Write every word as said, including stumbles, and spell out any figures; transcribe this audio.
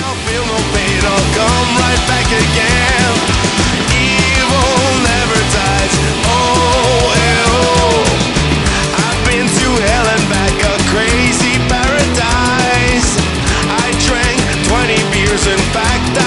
I'll feel no pain, I'll come right back again. Evil never dies. Oh, eh, oh. I've been to hell and back, a crazy paradise. I drank twenty beers, in fact I